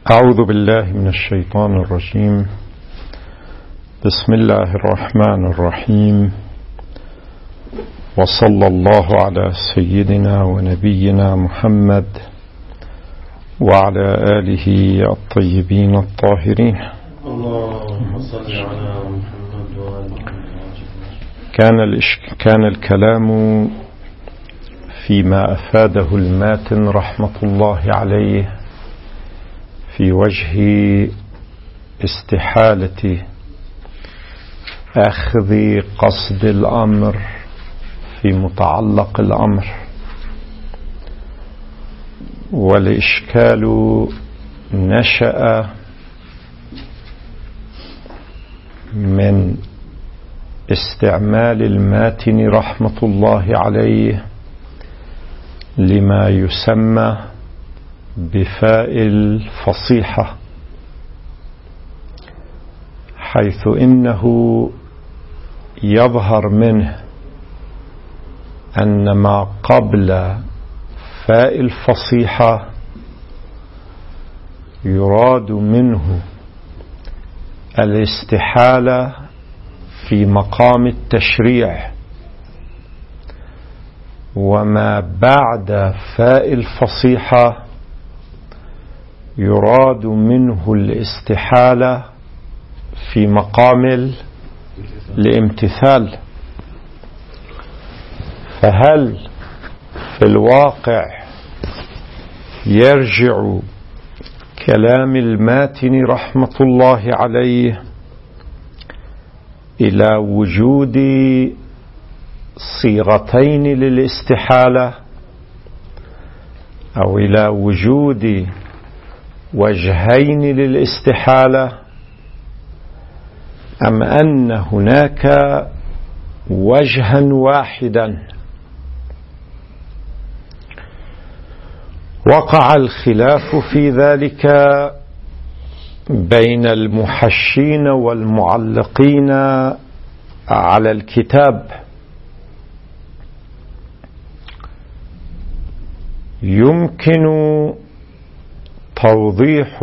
أعوذ بالله من الشيطان الرجيم. بسم الله الرحمن الرحيم، وصلى الله على سيدنا ونبينا محمد وعلى آله الطيبين الطاهرين. اللهم صل على محمد وآله. كان الكلام فيما أفاده الماتن رحمة الله عليه في وجه استحالة أخذ قصد الأمر في متعلق الأمر، والإشكال نشأ من استعمال الماتن رحمة الله عليه لما يسمى بفاء الفصيحة، حيث إنه يظهر منه أن ما قبل فاء الفصيحة يراد منه الاستحالة في مقام التشريع، وما بعد فاء الفصيحة يراد منه الاستحالة في مقام الامتثال. فهل في الواقع يرجع كلام الماتن رحمة الله عليه إلى وجود صيغتين للاستحالة، أو إلى وجود وجهين للاستحالة، أم أن هناك وجها واحدا؟ وقع الخلاف في ذلك بين المحشين والمعلقين على الكتاب. يمكن توضيح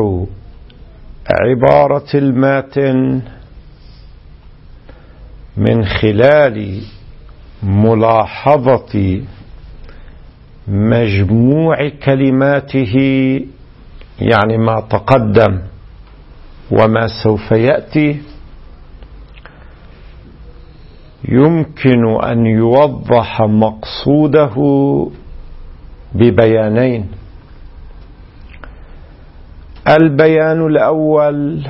عبارة الماتن من خلال ملاحظة مجموع كلماته، يعني ما تقدم وما سوف يأتي. يمكن أن يوضح مقصوده ببيانين. البيان الأول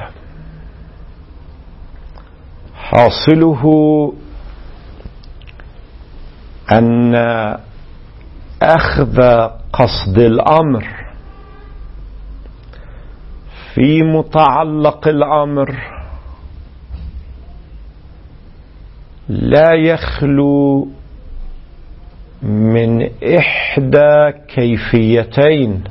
حاصله أن أخذ قصد الأمر في متعلق الأمر لا يخلو من إحدى كيفيتين.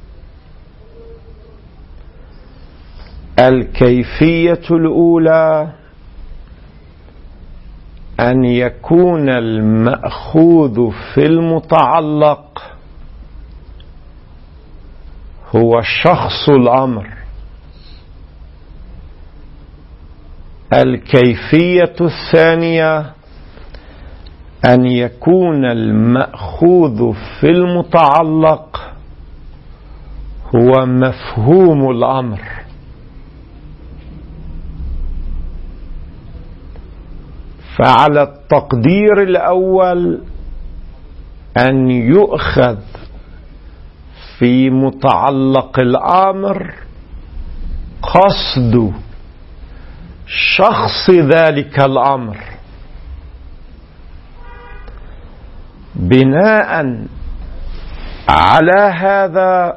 الكيفية الأولى أن يكون المأخوذ في المتعلق هو شخص الأمر. الكيفية الثانية أن يكون المأخوذ في المتعلق هو مفهوم الأمر. فعلى التقدير الأول أن يؤخذ في متعلق الأمر قصد شخص ذلك الأمر. بناء على هذا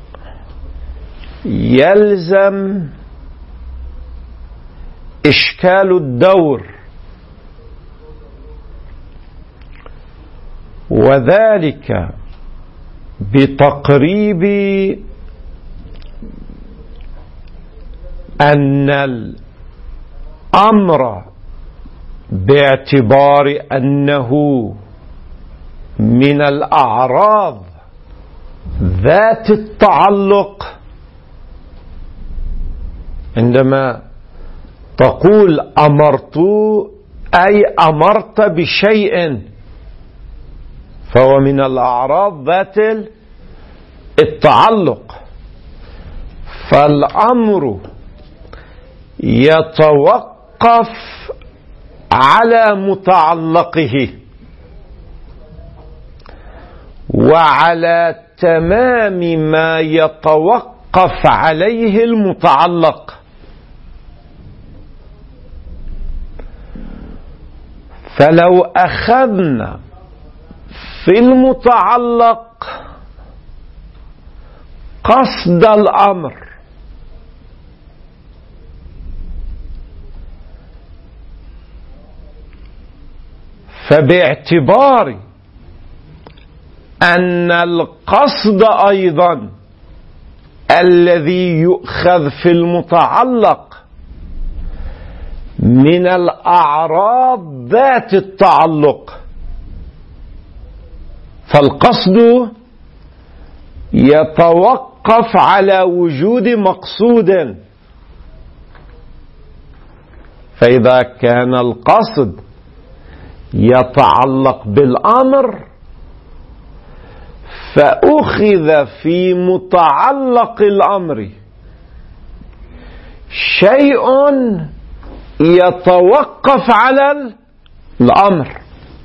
يلزم إشكال الدور، وذلك بتقريب أن الأمر باعتبار أنه من الأعراض ذات التعلق عندما تقول أمرت أي أمرت بشيء، فهو من الأعراض ذات التعلق. فالأمر يتوقف على متعلقه وعلى تمام ما يتوقف عليه المتعلق. فلو أخذنا في المتعلق قصد الأمر فباعتبار أن القصد أيضا الذي يؤخذ في المتعلق من الأعراض ذات التعلق، فالقصد يتوقف على وجود مقصود. فإذا كان القصد يتعلق بالأمر فأخذ في متعلق الأمر شيء يتوقف على الأمر،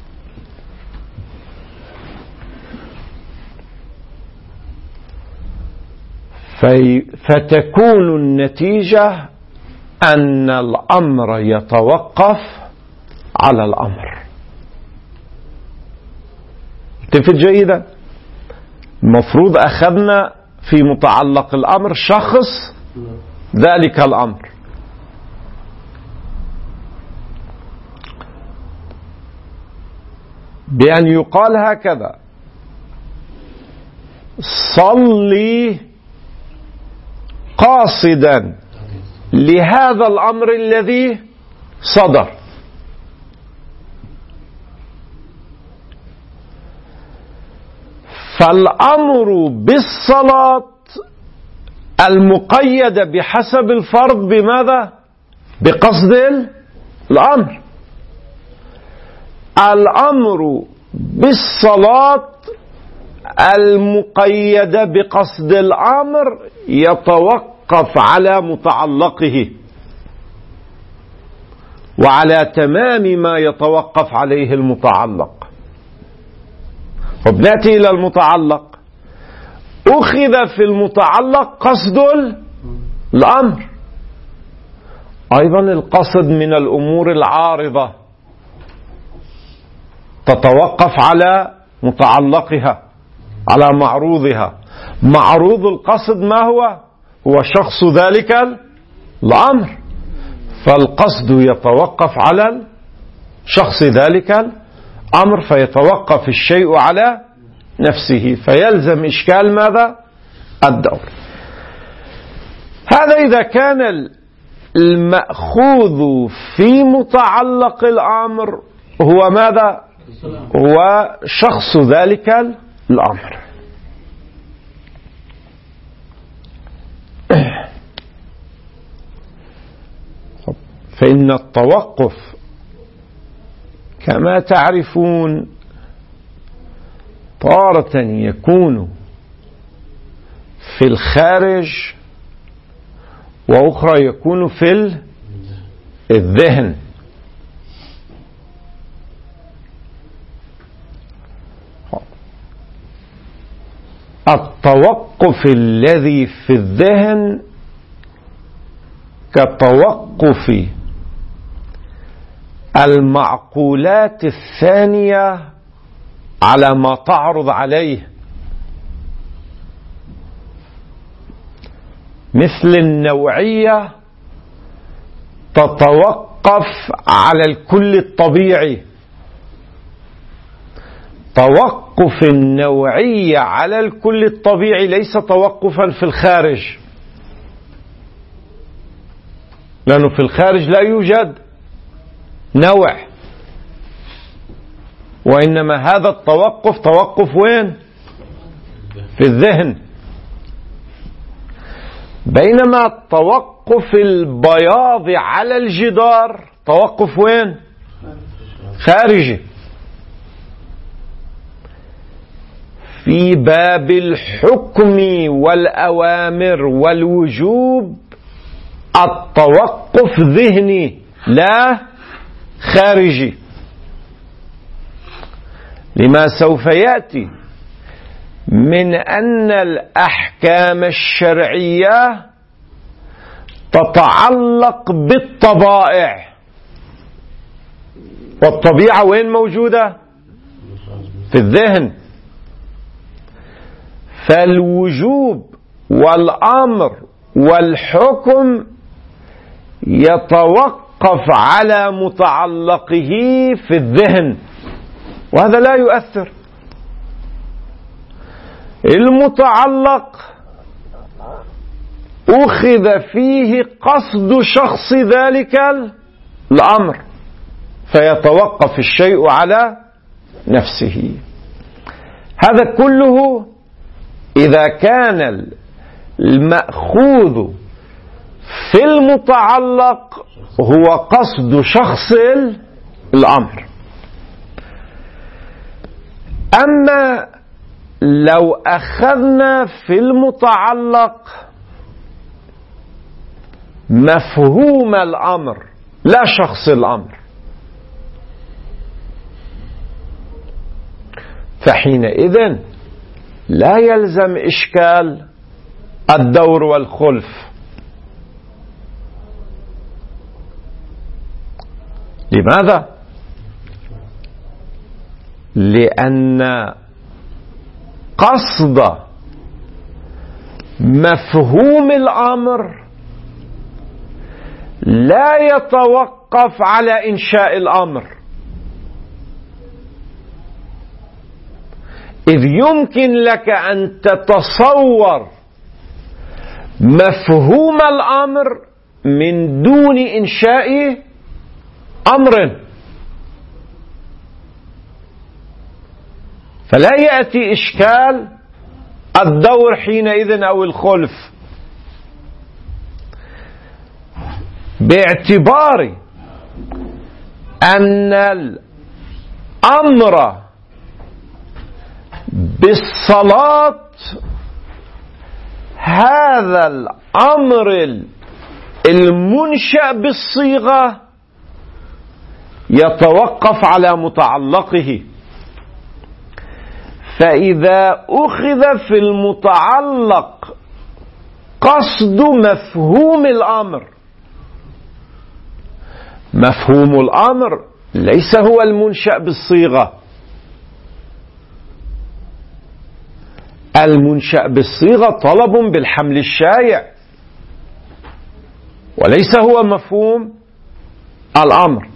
فتكون النتيجة أن الأمر يتوقف على الأمر. تفت جيدا؟ المفروض أخذنا في متعلق الأمر شخص ذلك الأمر، بأن يقال هكذا: صلي قاصدا لهذا الأمر الذي صدر. فالأمر بالصلاة المقيدة بحسب الفرض بماذا؟ بقصد الأمر. الأمر بالصلاة المقيدة بقصد الأمر يتوقف على متعلقه وعلى تمام ما يتوقف عليه المتعلق. وبنأتي إلى المتعلق. أخذ في المتعلق قصد الأمر. أيضا القصد من الأمور العارضة تتوقف على متعلقها، على معروضها. معروض القصد ما هو؟ هو شخص ذلك الأمر، فالقصد يتوقف على شخص ذلك الأمر، فيتوقف الشيء على نفسه، فيلزم إشكال ماذا؟ الدور. هذا إذا كان المأخوذ في متعلق الأمر هو ماذا؟ هو شخص ذلك الأمر. فإن التوقف كما تعرفون تارة يكون في الخارج وأخرى يكون في الذهن. التوقف الذي في الذهن كتوقف المعقولات الثانية على ما تعرض عليه، مثل النوعية تتوقف على الكل الطبيعي. توقف النوعية على الكل الطبيعي ليس توقفا في الخارج، لأنه في الخارج لا يوجد نوع، وإنما هذا التوقف توقف وين؟ في الذهن. بينما توقف البياض على الجدار توقف وين؟ خارجي. في باب الحكم والأوامر والوجوب التوقف ذهني لا خارجي، لما سوف يأتي من أن الأحكام الشرعية تتعلق بالطبائع، والطبيعة وين موجودة؟ في الذهن. فالوجوب والأمر والحكم يتوقف على متعلقه في الذهن، وهذا لا يؤثر. المتعلق أخذ فيه قصد شخص ذلك الأمر، فيتوقف الشيء على نفسه. هذا كله إذا كان المأخوذ في المتعلق هو قصد شخص الأمر. أما لو أخذنا في المتعلق مفهوم الأمر لا شخص الأمر، فحينئذ لا يلزم إشكال الدور والخلف. لماذا؟ لأن قصد مفهوم الأمر لا يتوقف على إنشاء الأمر، إذ يمكن لك أن تتصور مفهوم الأمر من دون إنشاء أمر، فلا يأتي إشكال الدور حينئذ أو الخلف، باعتبار أن الأمر بالصلاة هذا الأمر المنشأ بالصيغة يتوقف على متعلقه. فإذا أخذ في المتعلق قصد مفهوم الأمر، مفهوم الأمر ليس هو المنشأ بالصيغة، المنشأ بالصيغة طلب بالحمل الشائع وليس هو مفهوم الأمر.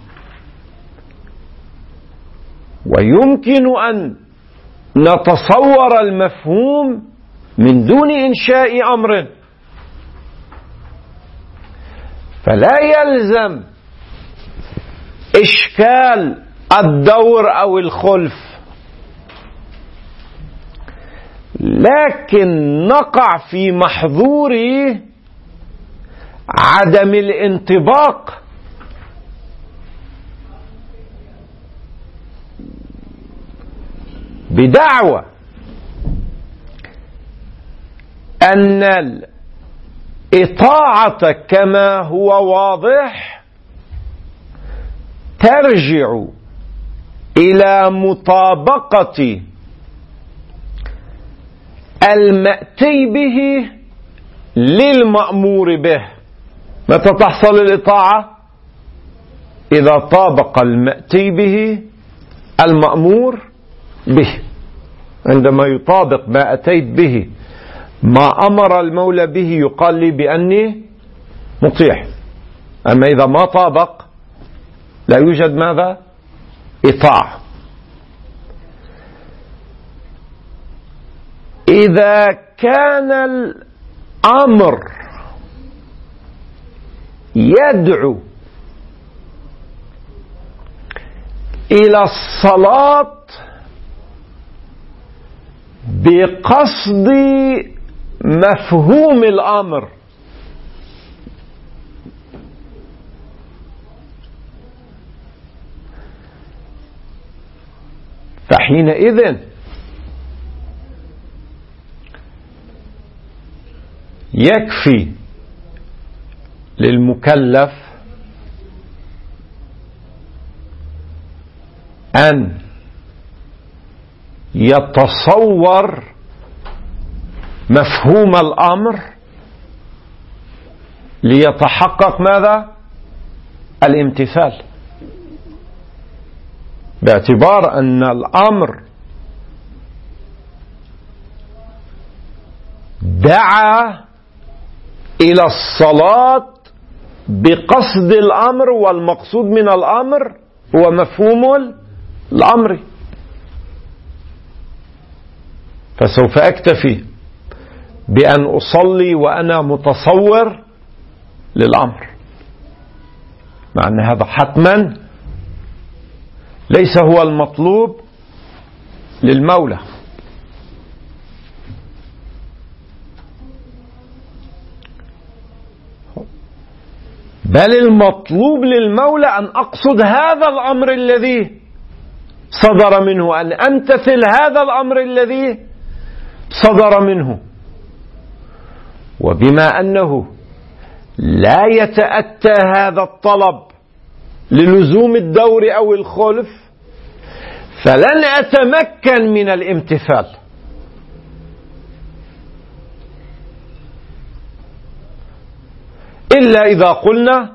ويمكن أن نتصور المفهوم من دون إنشاء أمر، فلا يلزم إشكال الدور أو الخلف، لكن نقع في محظور عدم الانطباق. بدعوى أن الإطاعة كما هو واضح ترجع إلى مطابقة المأتي به للمأمور به. متى تحصل الإطاعة؟ إذا طابق المأتي به المأمور به، عندما يطابق ما أتيت به ما أمر المولى به يقال لي بأني مطيع. أما إذا ما طابق لا يوجد ماذا؟ إطاعة. إذا كان الأمر يدعو إلى الصلاة بقصد مفهوم الأمر وحينئذ يكفي للمكلف أن يتصور مفهوم الأمر ليتحقق ماذا؟ الامتثال، باعتبار أن الأمر دعا إلى الصلاة بقصد الأمر، والمقصود من الأمر هو مفهوم الأمر. فسوف أكتفي بأن أصلي وأنا متصور للأمر، مع أن هذا حتما ليس هو المطلوب للمولى. بل المطلوب للمولى أن أقصد هذا الأمر الذي صدر منه، أن أمتثل هذا الأمر الذي صدر منه. وبما أنه لا يتأتى هذا الطلب للزوم الدور أو الخلف، فلن أتمكن من الامتثال. إلا إذا قلنا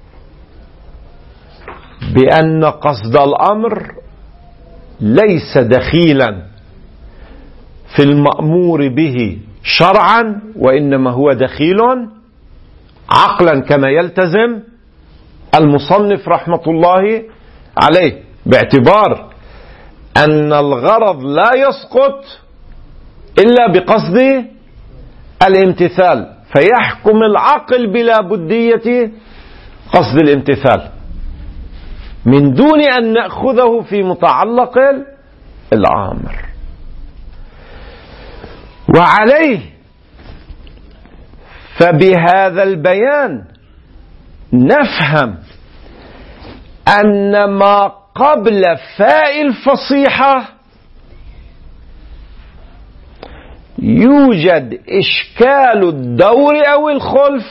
بأن قصد الأمر ليس دخيلا في المأمور به شرعا، وإنما هو دخيل عقلا كما يلتزم المصنف رحمة الله عليه، باعتبار أن الغرض لا يسقط إلا بقصد الامتثال، فيحكم العقل بلا بدية قصد الامتثال من دون أن نأخذه في متعلق الأمر. وعليه فبهذا البيان نفهم أن ما قبل فاء الفصيحة يوجد إشكال الدور أو الخلف،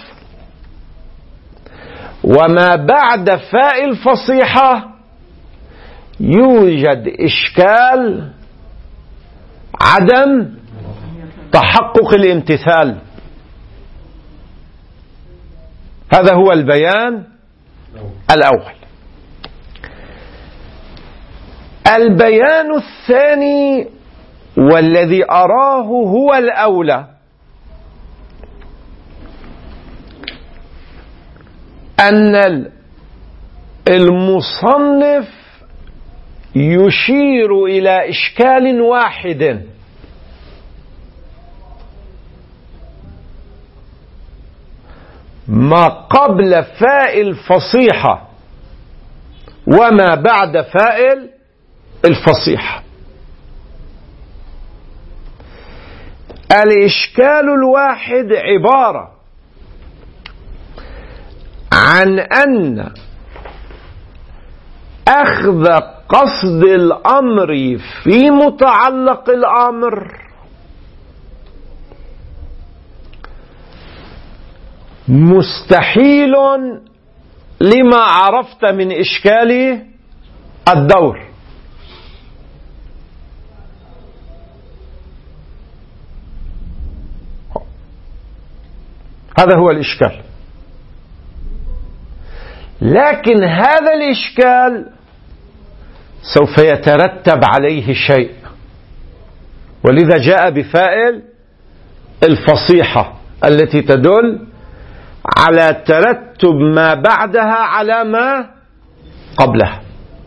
وما بعد فاء الفصيحة يوجد إشكال عدم تحقق الامتثال. هذا هو البيان الأول. البيان الثاني والذي أراه هو الأولى أن المصنف يشير إلى إشكال واحد، ما قبل فاء الفصيحة وما بعد فاء الفصيحة. الإشكال الواحد عبارة عن أن أخذ قصد الأمر في متعلق الأمر مستحيل لما عرفت من إشكال الدور. هذا هو الإشكال. لكن هذا الإشكال سوف يترتب عليه شيء، ولذا جاء بفاء الفصيحة التي تدل على ترتب ما بعدها على ما قبلها.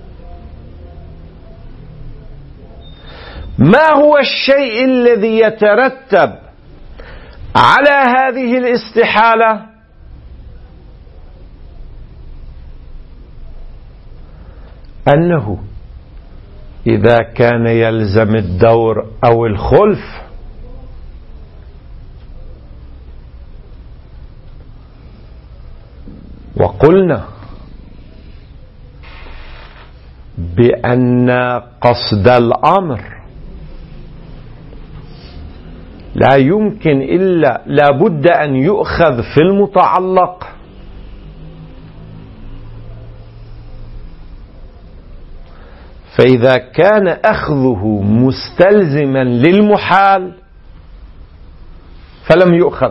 ما هو الشيء الذي يترتب على هذه الاستحالة؟ أنه إذا كان يلزم الدور أو الخلف وقلنا بأن قصد الأمر لا يمكن إلا لابد أن يؤخذ في المتعلق، فإذا كان أخذه مستلزما للمحال فلم يؤخذ،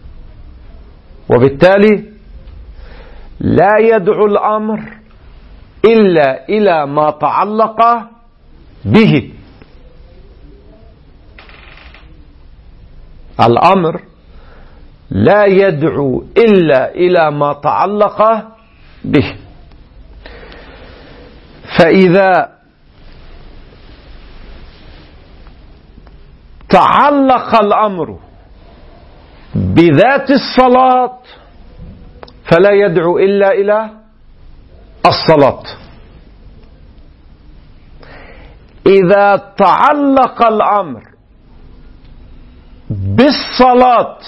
وبالتالي لا يدعو الأمر إلا إلى ما تعلق به. الأمر لا يدعو إلا إلى ما تعلق به. فإذا تعلق الأمر بذات الصلاة فلا يدعو إلا إلى الصلاة. إذا تعلق الأمر بالصلاة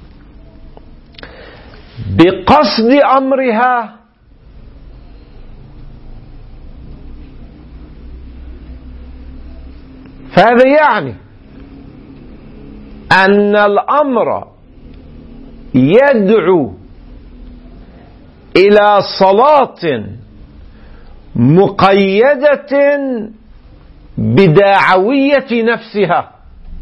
بقصد أمرها فهذا يعني أن الأمر يدعو إلى صلاة مقيدة بداعوية نفسها،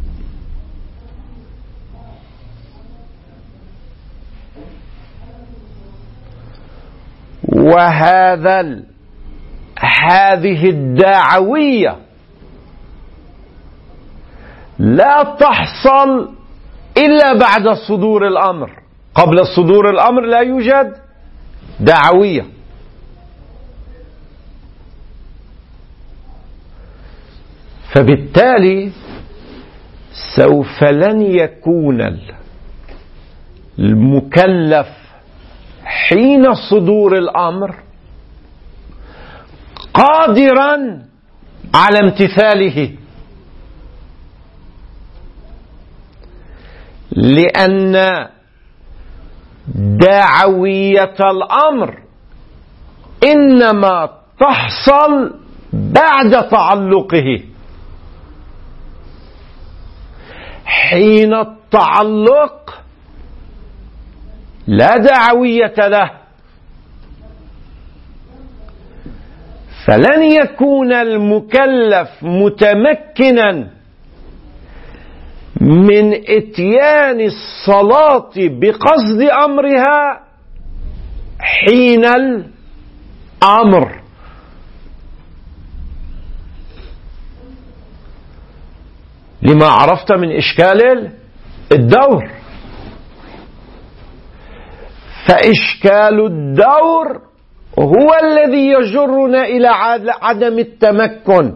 هذه الداعوية لا تحصل إلا بعد صدور الأمر. قبل صدور الأمر لا يوجد دعوية. فبالتالي سوف لن يكون المكلف حين صدور الأمر قادرا على امتثاله، لأن دعوية الأمر إنما تحصل بعد تعلقه. حين التعلق لا دعوية له، فلن يكون المكلف متمكنا من إتيان الصلاة بقصد أمرها حين الأمر. لما عرفت من إشكال الدور. فإشكال الدور هو الذي يجرنا إلى عدم التمكن،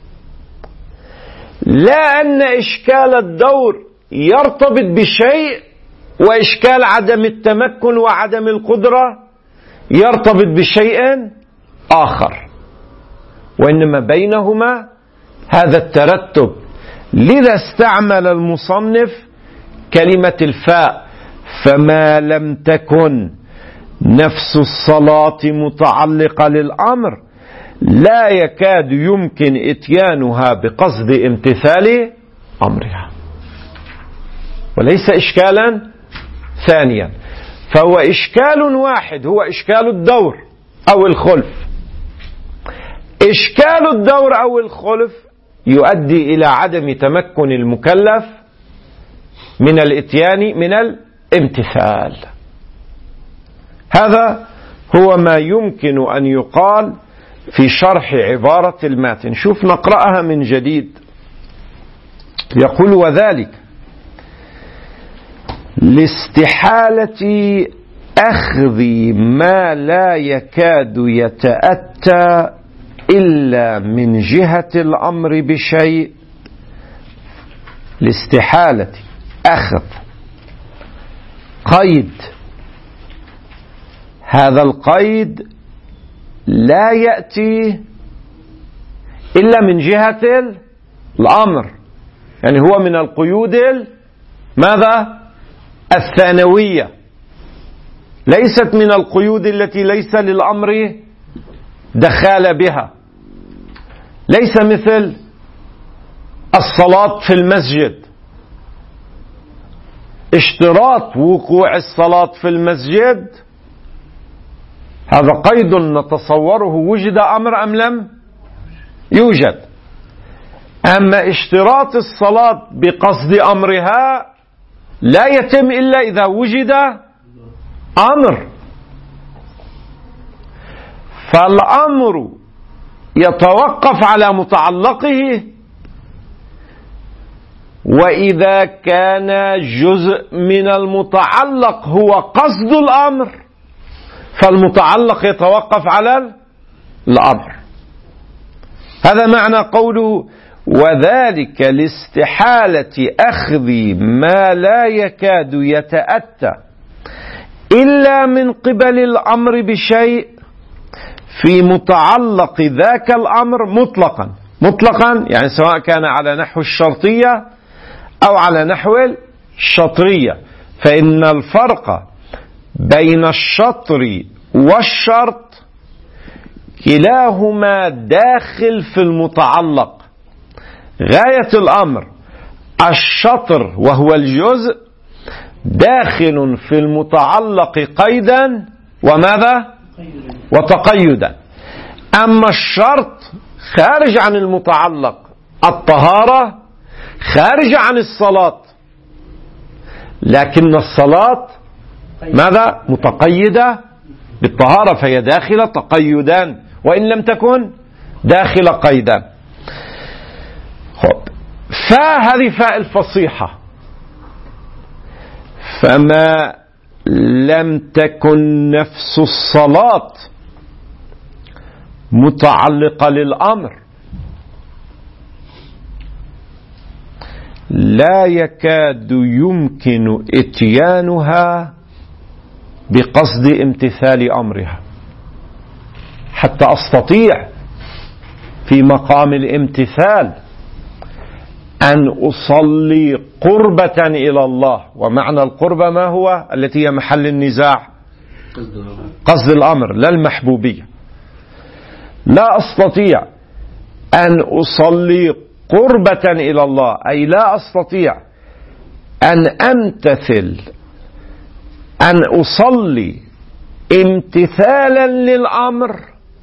لا أن إشكال الدور يرتبط بشيء وإشكال عدم التمكن وعدم القدرة يرتبط بشيء آخر، وإنما بينهما هذا الترتب. لذا استعمل المصنف كلمة الفاء: فما لم تكن نفس الصلاة متعلقة للأمر لا يكاد يمكن إتيانها بقصد امتثال أمرها. وليس إشكالا ثانيا، فهو إشكال واحد، هو إشكال الدور أو الخلف. إشكال الدور أو الخلف يؤدي إلى عدم تمكن المكلف من الإتيان من الامتثال. هذا هو ما يمكن أن يقال في شرح عبارة الماتن. شوف نقرأها من جديد. يقول: وذلك لاستحالة أخذ ما لا يكاد يتأتى إلا من جهة الأمر بشيء، لاستحالة أخذ قيد. هذا القيد لا يأتي إلا من جهة الأمر، يعني هو من القيود ماذا؟ الثانوية، ليست من القيود التي ليس للأمر دخال بها. ليس مثل الصلاة في المسجد. اشتراط وقوع الصلاة في المسجد هذا قيد نتصوره وجد أمر أم لم يوجد. أما اشتراط الصلاة بقصد أمرها لا يتم إلا إذا وجد أمر. فالأمر يتوقف على متعلقه، وإذا كان جزء من المتعلق هو قصد الأمر فالمتعلق يتوقف على الأمر. هذا معنى قوله وذلك لاستحالة أخذ ما لا يكاد يتأتى إلا من قبل الأمر بشيء في متعلق ذاك الأمر مطلقا يعني سواء كان على نحو الشرطية أو على نحو الشطرية. فإن الفرق بين الشطر والشرط كلاهما داخل في المتعلق. غاية الأمر الشطر وهو الجزء داخل في المتعلق قيدا وماذا؟ وتقيدا. أما الشرط خارج عن المتعلق، الطهارة خارج عن الصلاة، لكن الصلاة ماذا؟ متقيدة بالطهارة فهي داخل تقيدا وإن لم تكن داخل قيدا. فهذه فاء الفصيحة. فما لم تكن نفس الصلاة متعلقة للأمر لا يكاد يمكن إتيانها بقصد امتثال أمرها حتى أستطيع في مقام الامتثال أن أصلي قربة إلى الله. ومعنى القربة ما هو؟ التي هي محل النزاع، قصد الأمر لا المحبوبية. لا أستطيع أن أصلي قربة إلى الله، أي لا أستطيع أن أمتثل أن أصلي امتثالا للأمر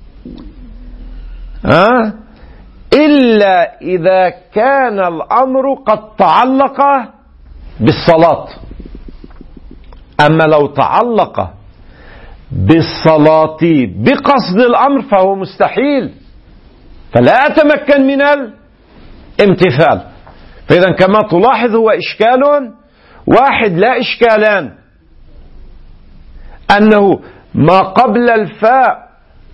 إلا إذا كان الأمر قد تعلق بالصلاة. أما لو تعلق بالصلاة بقصد الأمر فهو مستحيل، فلا أتمكن من الامتثال. فإذا كما تلاحظ هو إشكال واحد لا إشكالان، أنه ما قبل الفاء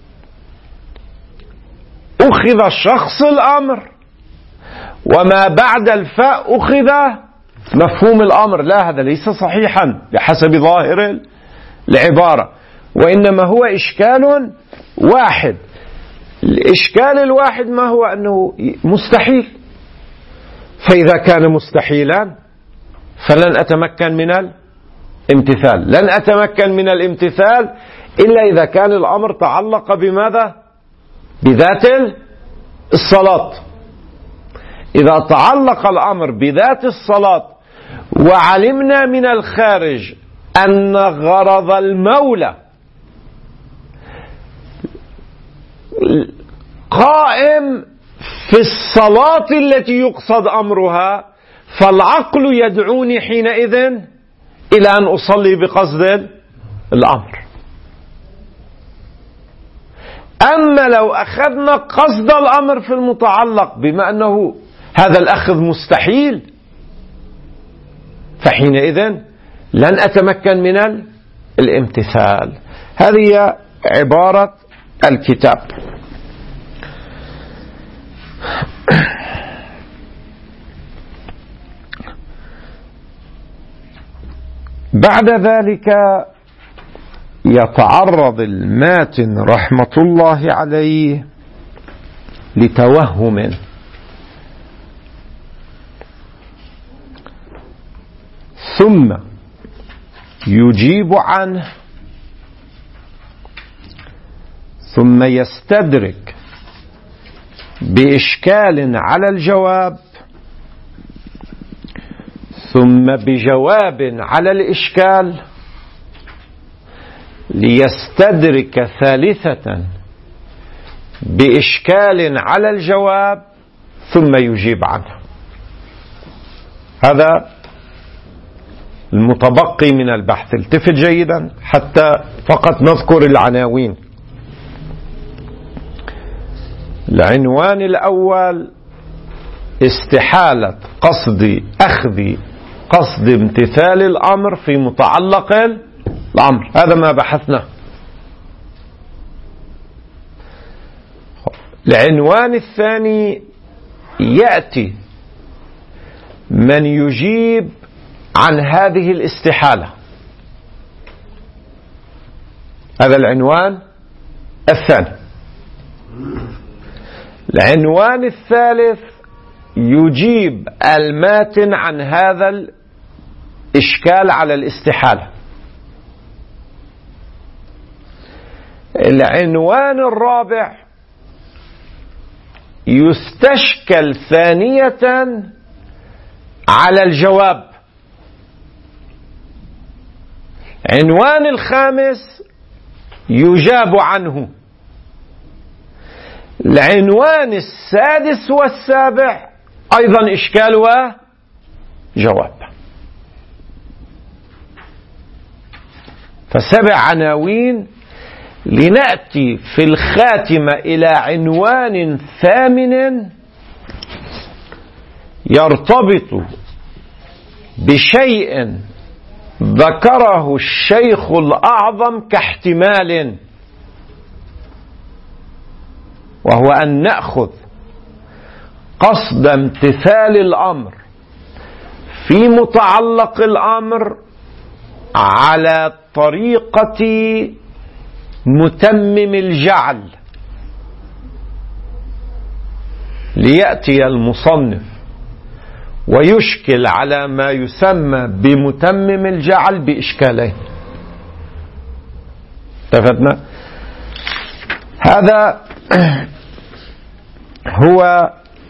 أخذ شخص الأمر، وما بعد الفاء أخذ مفهوم الأمر. لا، هذا ليس صحيحا بحسب ظاهر العبارة، وإنما هو إشكال واحد. الإشكال الواحد ما هو؟ أنه مستحيل. فإذا كان مستحيلا فلن أتمكن من الامتثال. لن أتمكن من الامتثال إلا إذا كان الأمر تعلق بماذا؟ بذات الصلاة. إذا تعلق الأمر بذات الصلاة وعلمنا من الخارج أن غرض المولى قائم في الصلاة التي يقصد أمرها، فالعقل يدعوني حينئذ إلى أن أصلي بقصد الأمر. أما لو أخذنا قصد الأمر في المتعلق بما أنه هذا الأخذ مستحيل، فحينئذ لن أتمكن من الامتثال. هذه عبارة الكتاب. بعد ذلك يتعرض الماتن رحمة الله عليه لتوهم ثم يجيب عنه ثم يستدرك بإشكال على الجواب ثم بجواب على الإشكال ليستدرك ثالثة بإشكال على الجواب ثم يجيب عنه. هذا المتبقي من البحث. التفت جيدا حتى فقط نذكر العناوين. العنوان الأول: استحالة قصد امتثال الأمر في متعلق الأمر. هذا ما بحثناه. العنوان الثاني: يأتي من يجيب عن هذه الاستحالة. هذا العنوان الثاني. العنوان الثالث: يجيب الماتن عن هذا الإشكال على الاستحالة. العنوان الرابع: يستشكل ثانية على الجواب. عنوان الخامس: يجاب عنه. العنوان السادس والسابع أيضا إشكال وجواب. فسبع عناوين، لنأتي في الخاتمة إلى عنوان ثامن يرتبط بشيء ذكره الشيخ الأعظم كاحتمال، وهو أن نأخذ قصد امتثال الأمر في متعلق الأمر على طريقة متمم الجعل. ليأتي المصنف ويشكل على ما يسمى بمتمم الجعل بإشكالين. اتفقنا؟ هذا هو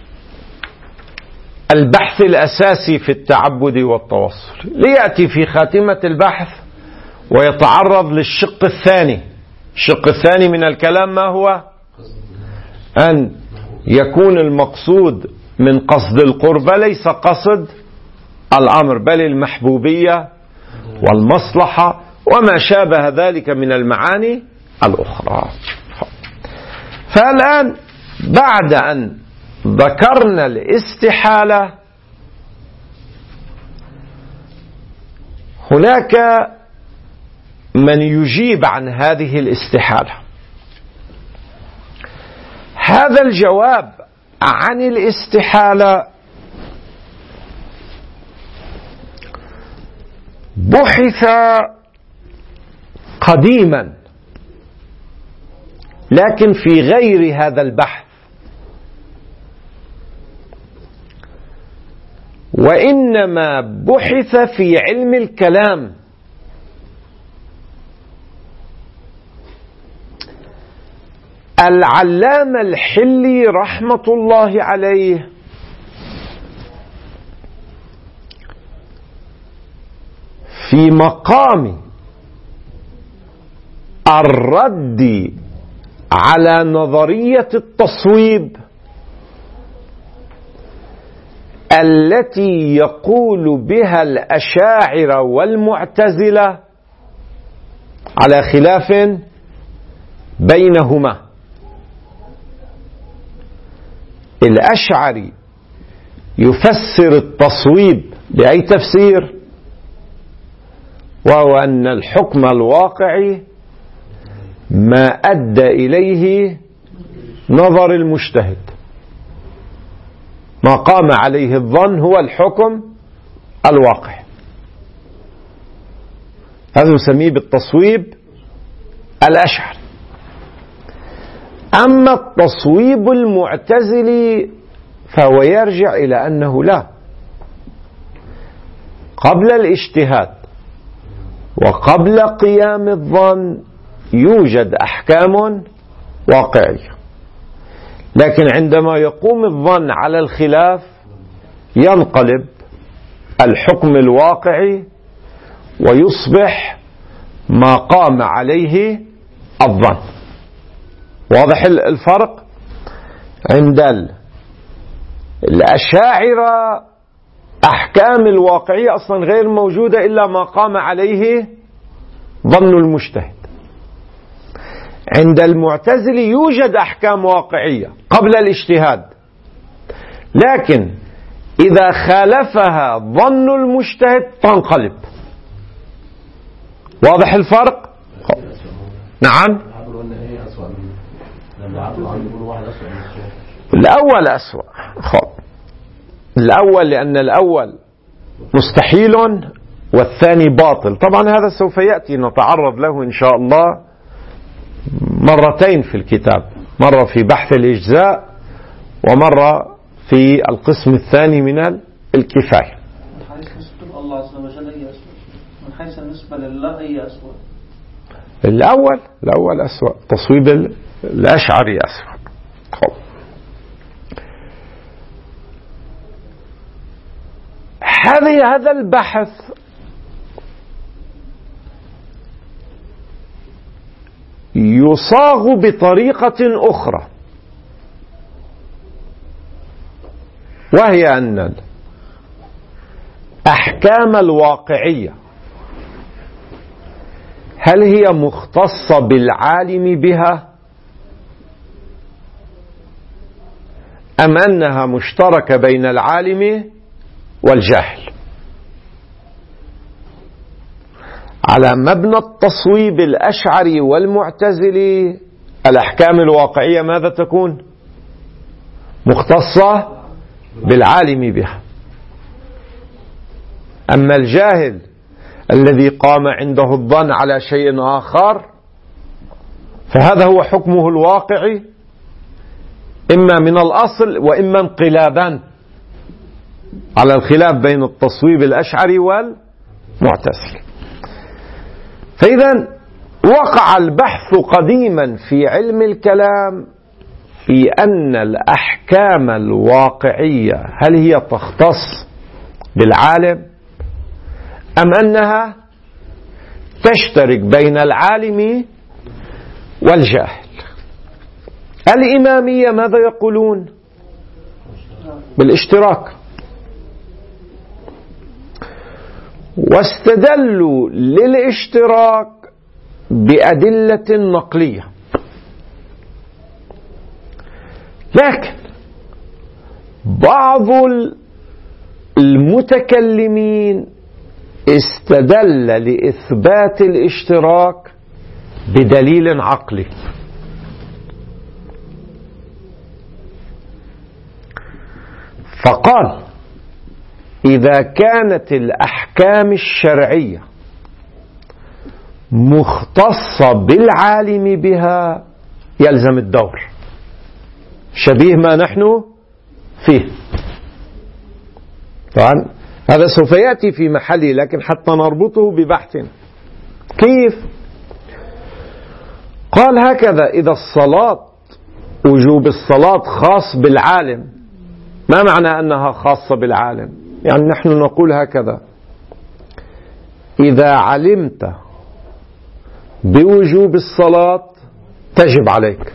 البحث الأساسي في التعبد والتوصل. ليأتي في خاتمة البحث ويتعرض للشق الثاني. الشق الثاني من الكلام ما هو؟ أن يكون المقصود من قصد القربة ليس قصد الأمر، بل المحبوبية والمصلحة وما شابه ذلك من المعاني الأخرى. فالآن بعد أن ذكرنا الاستحالة، هناك من يجيب عن هذه الاستحالة. هذا الجواب عن الاستحالة بحث قديما، لكن في غير هذا البحث، وإنما بحث في علم الكلام. العلامة الحلي رحمة الله عليه في مقام الرد على نظرية التصويب التي يقول بها الأشاعرة والمعتزلة، على خلاف بينهما. الأشعري يفسر التصويب بأي تفسير؟ وهو أن الحكم الواقعي ما أدى إليه نظر المجتهد، ما قام عليه الظن هو الحكم الواقع. هذا نسميه بالتصويب الأشعري. أما التصويب المعتزلي فهو يرجع إلى أنه لا، قبل الاجتهاد وقبل قيام الظن يوجد أحكام واقعية. لكن عندما يقوم الظن على الخلاف ينقلب الحكم الواقعي ويصبح ما قام عليه الظن. واضح الفرق؟ عند الأشاعرة أحكام الواقعية أصلا غير موجودة إلا ما قام عليه ظن المجتهد. عند المعتزلة يوجد أحكام واقعية قبل الاجتهاد، لكن إذا خالفها ظن المجتهد تنقلب. واضح الفرق؟ نعم. الأول أسوأ. الأول لأن الأول مستحيل والثاني باطل. طبعا هذا سوف يأتي نتعرض له إن شاء الله مرتين في الكتاب، مرة في بحث الإجزاء ومرة في القسم الثاني من الكفاية. من حيث نسبة الله عز وجل أي أسوأ؟ من حيث النسبة لله أي أسوأ؟ الأول أسوأ، تصويب الأشعري أسوأ. هذا البحث يصاغ بطريقة أخرى، وهي أن الأحكام الواقعية هل هي مختصة بالعالم بها أم أنها مشتركة بين العالم والجاهل؟ على مبنى التصويب الأشعري والمعتزلي الأحكام الواقعية ماذا تكون؟ مختصة بالعالم بها. أما الجاهل الذي قام عنده الظن على شيء آخر فهذا هو حكمه الواقعي، إما من الأصل وإما انقلابا، على الخلاف بين التصويب الأشعري والمعتزلي. فإذا وقع البحث قديما في علم الكلام في أن الأحكام الواقعية هل هي تختص بالعالم أم أنها تشترك بين العالم والجاهل. الإمامية ماذا يقولون؟ بالاشتراك، واستدلوا للاشتراك بأدلة نقلية. لكن بعض المتكلمين استدل لإثبات الاشتراك بدليل عقلي، فقال إذا كانت الأحكام الشرعية مختصة بالعالم بها يلزم الدور، شبيه ما نحن فيه. طبعا هذا سوف يأتي في محله، لكن حتى نربطه ببحث. كيف؟ قال هكذا: إذا الصلاة وجوب الصلاة خاص بالعالم، ما معنى أنها خاصة بالعالم؟ يعني نحن نقول هكذا: إذا علمت بوجوب الصلاة تجب عليك.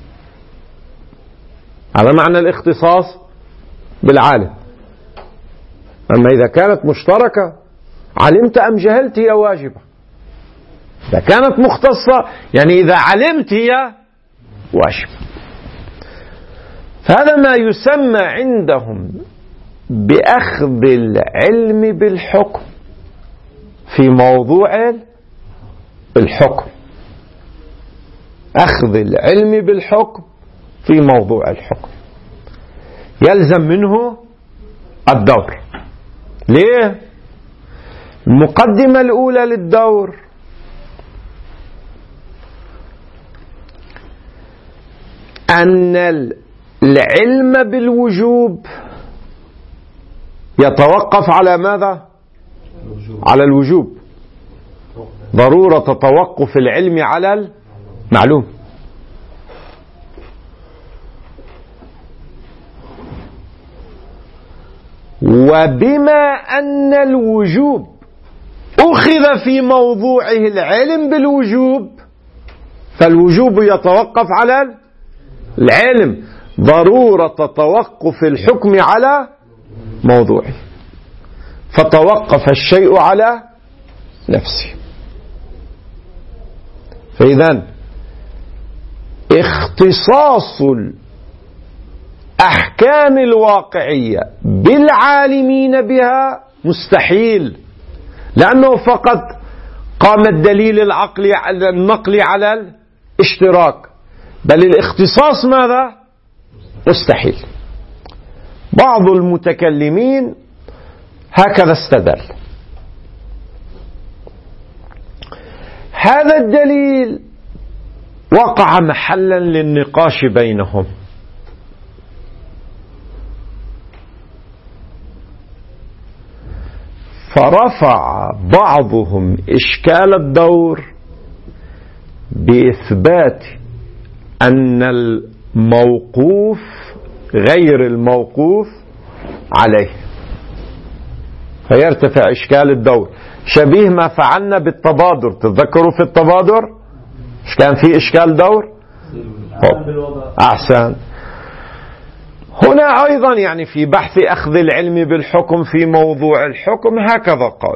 هذا معنى الاختصاص بالعالم. أما إذا كانت مشتركة علمت أم جهلت هي واجبة. إذا كانت مختصة يعني إذا علمت هي واجبة. فهذا ما يسمى عندهم بأخذ العلم بالحكم في موضوع الحكم. أخذ العلم بالحكم في موضوع الحكم يلزم منه الدور. ليه؟ المقدمة الأولى للدور أن العلم بالوجوب يتوقف على ماذا؟ على الوجوب، ضرورة توقف العلم على المعلوم. وبما أن الوجوب أخذ في موضوعه العلم بالوجوب، فالوجوب يتوقف على العلم، ضرورة توقف الحكم على موضوعه، فتوقف الشيء على نفسه. فإذن اختصاص الأحكام الواقعية بالعالمين بها مستحيل، لأنه فقط قام الدليل النقلي على الاشتراك، بل الاختصاص ماذا؟ مستحيل. بعض المتكلمين هكذا استدل. هذا الدليل وقع محلا للنقاش بينهم، فرفع بعضهم إشكال الدور بإثبات أن الموقوف غير الموقوف عليه، فيرتفع إشكال الدور، شبيه ما فعلنا بالتبادر. تتذكروا في التبادر إيش كان في إشكال دور؟ أحسن. هنا أيضا يعني في بحث أخذ العلم بالحكم في موضوع الحكم هكذا قال: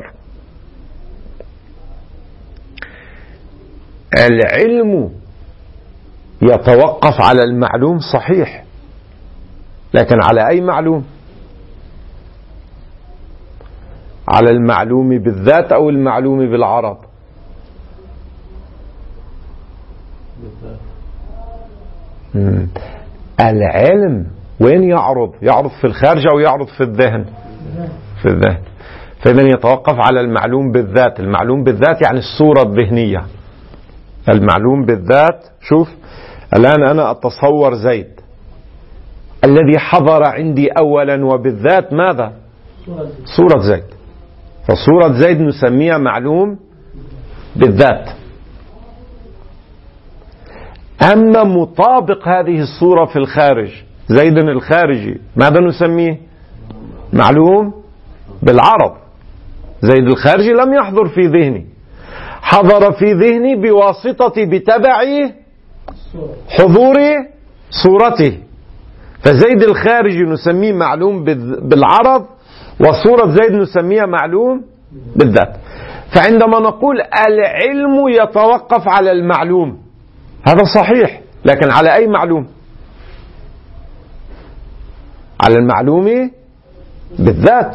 العلم يتوقف على المعلوم صحيح، لكن على أي معلوم؟ على المعلوم بالذات أو المعلوم بالعرض؟ العلم وين يعرض؟ يعرض في الخارج أو يعرض في الذهن؟ في الذهن. فإذا يتوقف على المعلوم بالذات. المعلوم بالذات يعني الصورة الذهنية. المعلوم بالذات، شوف الآن أنا أتصور زيد، الذي حضر عندي أولا وبالذات ماذا؟ صورة زيد. فصورة زيد نسميها معلوم بالذات. أما مطابق هذه الصورة في الخارج، زيد الخارجي، ماذا نسميه؟ معلوم بالعرض. زيد الخارجي لم يحضر في ذهني، حضر في ذهني بتبع حضور صورته. فزيد الخارجي نسميه معلوم بالعرض، وصورة زيد نسميها معلوم بالذات. فعندما نقول العلم يتوقف على المعلوم، هذا صحيح، لكن على أي معلوم؟ على المعلوم بالذات.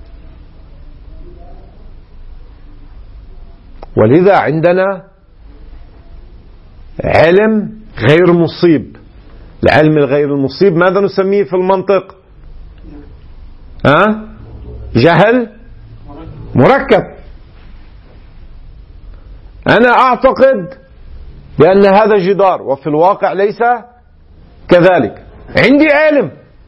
ولذا عندنا علم غير مصيب. العلم الغير المصيب ماذا نسميه في المنطق؟ جهل مركب. أنا أعتقد بأن هذا جدار، وفي الواقع ليس كذلك. عندي علم.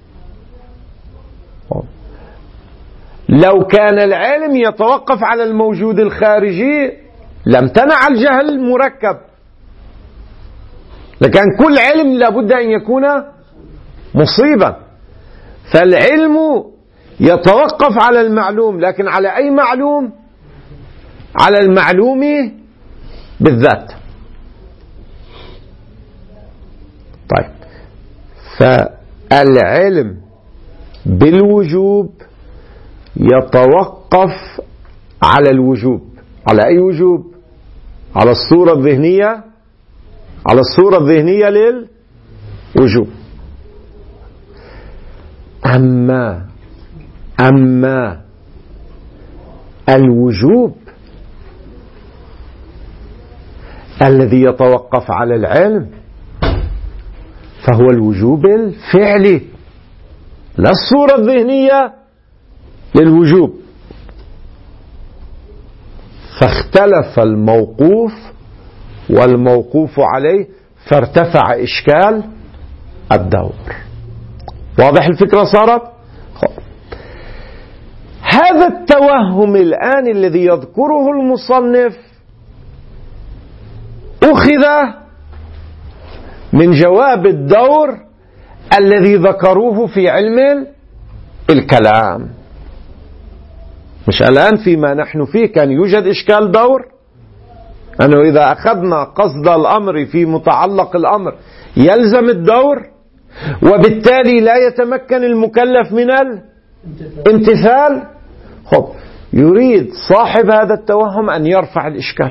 لو كان العلم يتوقف على الموجود الخارجي لامتنع الجهل المركب، لكن كل علم لابد أن يكون مصيبا. فالعلم يتوقف على المعلوم، لكن على أي معلوم؟ على المعلوم بالذات. طيب، فالعلم بالوجوب يتوقف على الوجوب. على أي وجوب؟ على الصورة الذهنية، على الصورة الذهنية للوجوب. أما الوجوب الذي يتوقف على العلم فهو الوجوب الفعلي، لا الصورة الذهنية للوجوب. فاختلف الموقوف والموقوف عليه، فارتفع إشكال الدور. واضح الفكرة صارت؟ هذا التوهم الآن الذي يذكره المصنف أخذ من جواب الدور الذي ذكروه في علم الكلام. مش الآن فيما نحن فيه كان يوجد إشكال دور، أنه إذا أخذنا قصد الأمر في متعلق الأمر يلزم الدور، وبالتالي لا يتمكن المكلف من الامتثال. خب، يريد صاحب هذا التوهم أن يرفع الإشكال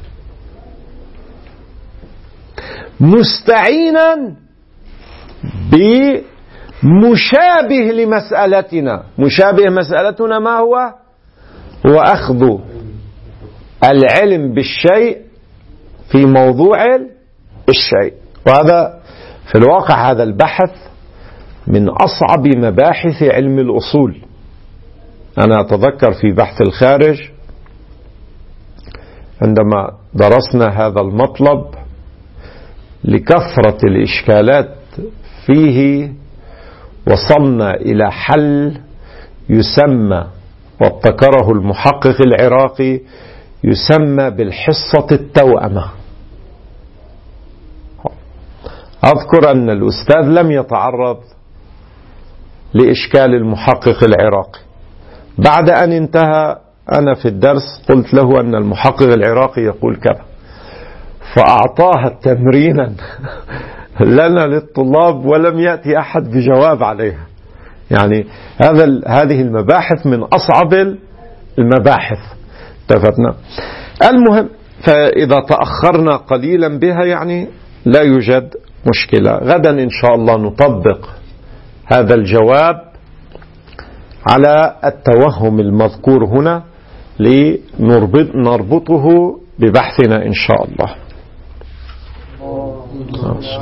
مستعينا بمشابه لمسألتنا. مشابه مسألتنا ما هو؟ هو أخذ العلم بالشيء في موضوع الشيء. وهذا في الواقع هذا البحث من أصعب مباحث علم الأصول. أنا أتذكر في بحث الخارج عندما درسنا هذا المطلب لكثرة الإشكالات فيه وصلنا إلى حل يسمى، وابتكره المحقق العراقي، يسمى بالحصة التوأمة. أذكر أن الأستاذ لم يتعرض لإشكال المحقق العراقي. بعد أن انتهى أنا في الدرس قلت له أن المحقق العراقي يقول كذا، فأعطاها تمرينا لنا للطلاب ولم يأتي أحد بجواب عليها. يعني هذه المباحث من أصعب المباحث. اتفقنا. المهم، فإذا تأخرنا قليلا بها يعني لا يوجد مشكلة. غدا إن شاء الله نطبق هذا الجواب على التوهم المذكور هنا لنربطه ببحثنا إن شاء الله.